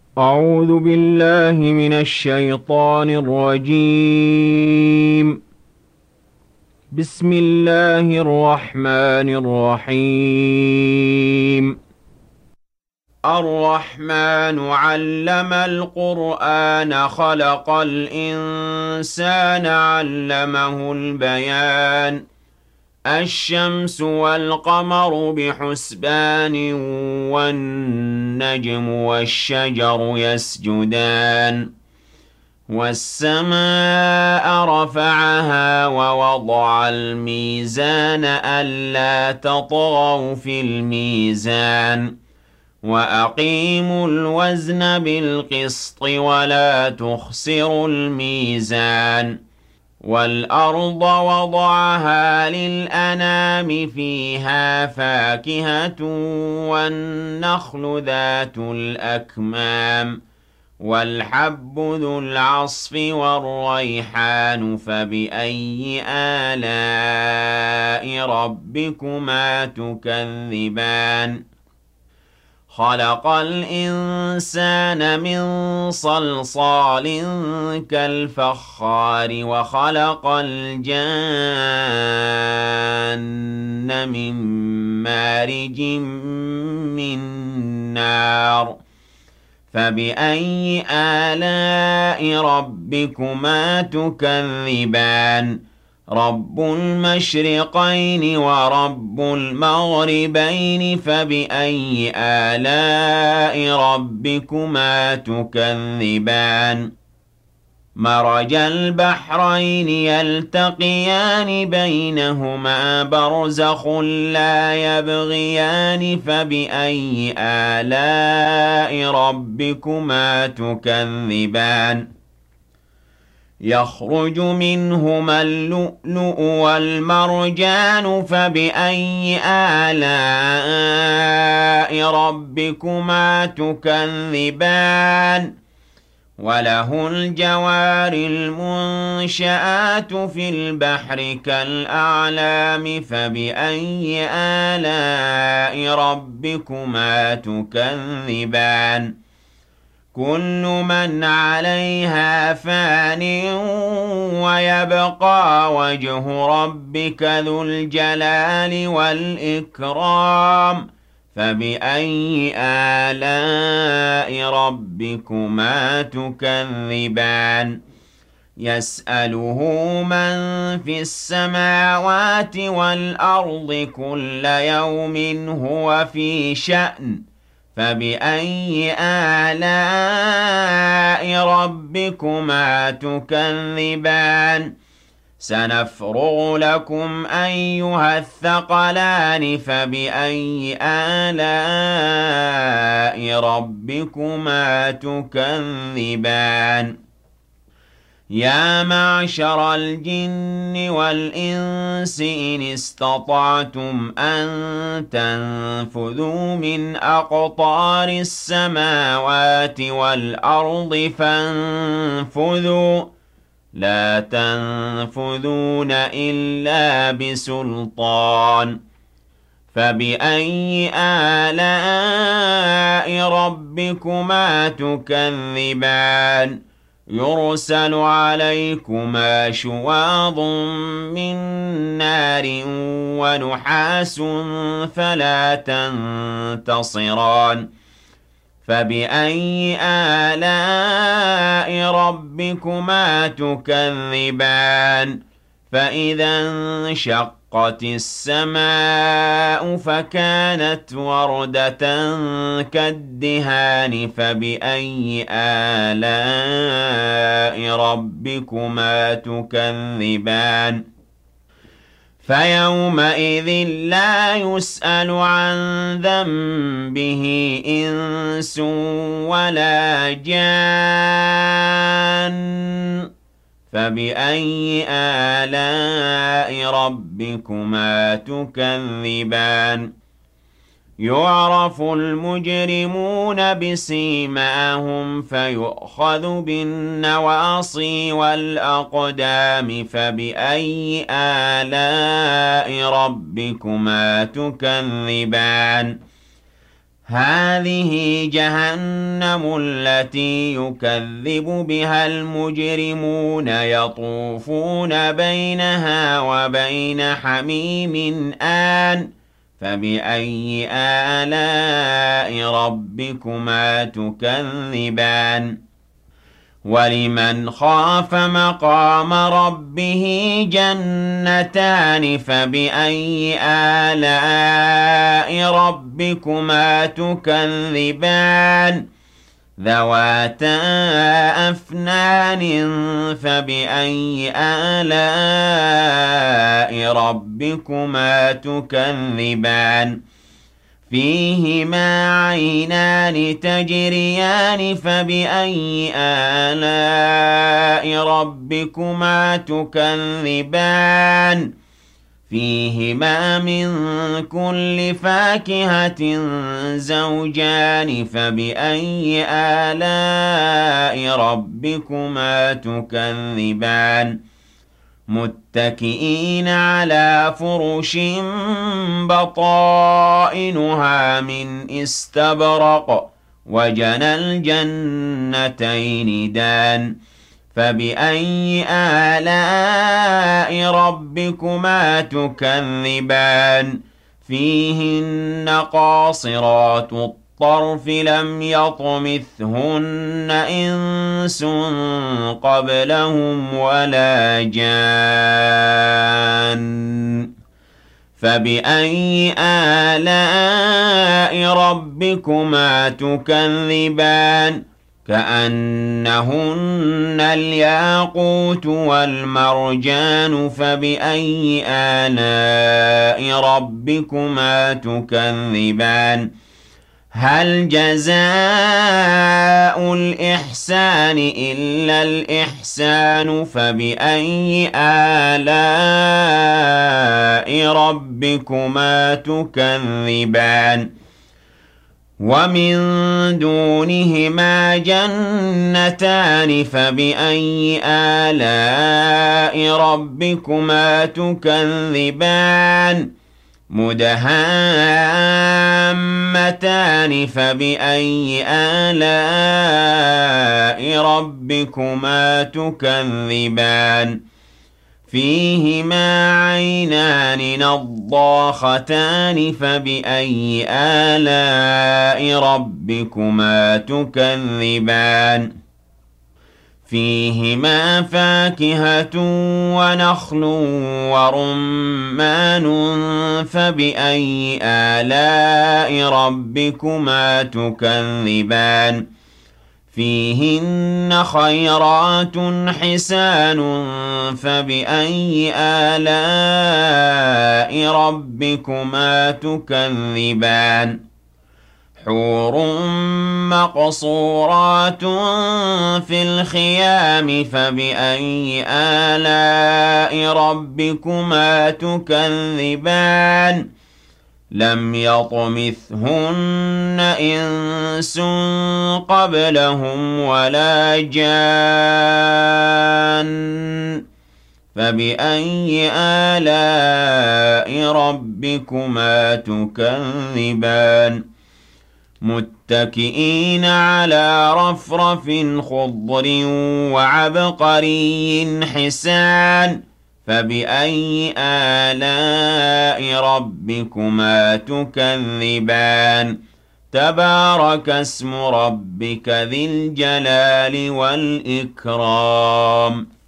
أعوذ بالله من الشيطان الرجيم. بسم الله الرحمن الرحيم. الرحمن علم القرآن خلق الإنسان علمه البيان الشمس والقمر بحسبان والنجم والشجر يسجدان والسماء رفعها ووضع الميزان ألا تطغوا في الميزان وأقيموا الوزن بالقسط ولا تخسروا الميزان والأرض وضعها للأنام فيها فاكهة والنخل ذات الأكمام والحب ذو العصف والريحان فبأي آلاء ربكما تكذبان خلق الإنسان من صلصال كالفخار وخلق الجان من مارج من نار فبأي آلاء ربكما تكذبان رب المشرقين ورب المغربين فبأي آلاء ربكما تكذبان مرج البحرين يلتقيان بينهما برزخ لا يبغيان فبأي آلاء ربكما تكذبان يخرج منهما اللؤلؤ والمرجان فبأي آلاء ربكما تكذبان وله الجوار المنشآت في البحر كالأعلام فبأي آلاء ربكما تكذبان كل من عليها فان ويبقى وجه ربك ذو الجلال والإكرام فبأي آلاء ربكما تكذبان يسأله من في السماوات والأرض كل يوم هو في شأن فبأي آلاء ربكما تكذبان سنفرغ لكم أيها الثقلان فبأي آلاء ربكما تكذبان يا معشر الجن والإنس إن استطعتم أن تنفذوا من أقطار السماوات والأرض فانفذوا لا تنفذون إلا بسلطان فبأي آلاء ربكما تكذبان يرسل عليكما شواظ من نار ونحاس فلا تنتصران فبأي آلاء ربكما تكذبان فإذا انشقت السماء فكانت وردة كالدهان فبأي آلاء ربكما تكذبان فيومئذ لا يسأل عن ذنبه إنس ولا جان فبأي آلاء ربكما تكذبان يعرف المجرمون بسيماهم فيؤخذ بالنواصي والأقدام فبأي آلاء ربكما تكذبان هَٰذِهِ جَهَنَّمُ الَّتِي يُكَذِّبُ بِهَا الْمُجْرِمُونَ يَطُوفُونَ بَيْنَهَا وَبَيْنَ حَمِيمٍ آنٍ فَبِأَيِّ آلَاءِ رَبِّكُمَا تُكَذِّبَانِ وَلِمَنْ خَافَ مَقَامَ رَبِّهِ جَنَّتَانِ فَبِأَيِّ آلَاءِ رَبِّكُمَا تُكَذِّبَانِ ذَوَاتَا أَفْنَانٍ فَبِأَيِّ آلَاءِ رَبِّكُمَا تُكَذِّبَانِ فِيهِمَا عَيْنَانِ تَجْرِيَانِ فَبِأَيِّ آلَاءِ رَبِّكُمَا تُكَذِّبَانِ فِيهِمَا مِن كُلِّ فَاكِهَةٍ زَوْجَانِ فَبِأَيِّ آلَاءِ رَبِّكُمَا تُكَذِّبَانِ مُتَّكِئِينَ عَلَىٰ فُرُشٍ بَطَائِنُهَا مِنْ إِسْتَبْرَقٍ وَجَنَى الْجَنَّتَيْنِ دَانٍ فَبِأَيِّ آلَاءِ رَبِّكُمَا تُكَذِّبَانِ فِيهِنَّ قَاصِرَاتُ الطَّرْفِ لَمْ يَطْمِثْهُنَّ إِنسٌ قَبْلَهُمْ وَلَا جَانٌّ فَبِأَيِّ آلَاءِ رَبِّكُمَا تُكَذِّبَانِ كَأَنَّهُنَّ الْيَاقُوتُ وَالْمَرْجَانُ فَبِأَيِّ آلَاءِ رَبِّكُمَا تُكَذِّبَانِ هَلْ جَزَاءُ الْإِحْسَانِ إِلَّا الْإِحْسَانُ فَبِأَيِّ آلَاءِ رَبِّكُمَا تُكَذِّبَانِ وَمِن دُونِهِمَا جَنَّتَانِ فَبِأَيِّ آلَاءِ رَبِّكُمَا تُكَذِّبَانِ مُدْهَامَّتَانِ فَبِأَيِّ آلَاءِ رَبِّكُمَا تُكَذِّبَانِ فِيهِمَا عَيْنَانِ نَضَّاخَتَانِ فَبِأَيِّ آلَاءِ رَبِّكُمَا تُكَذِّبَانِ فِيهِمَا فَاكِهَةٌ وَنَخْلٌ وَرُمَّانٌ فَبِأَيِّ آلَاءِ رَبِّكُمَا تُكَذِّبَانِ فِيهِنَّ خَيْرَاتٌ حِسَانٌ فَبِأَيِّ آلَاءِ رَبِّكُمَا تُكَذِّبَانِ حُورٌ مَّقْصُورَاتٌ فِي الْخِيَامِ فَبِأَيِّ آلَاءِ رَبِّكُمَا تُكَذِّبَانِ لَمْ يَطْمِثْهُنَّ إِنسٌ قَبْلَهُمْ وَلَا جَانٌّ فَبِأَيِّ آلَاءِ رَبِّكُمَا تُكَذِّبَانِ مُتَّكِئِينَ عَلَىٰ رَفْرَفٍ خُضْرٍ وَعَبْقَرِيٍّ حِسَانٍ فَبِأَيِّ آلَاءِ رَبِّكُمَا تُكَذِّبَانِ تَبَارَكَ اسْمُ رَبِّكَ ذِي الْجَلَالِ وَالْإِكْرَامِ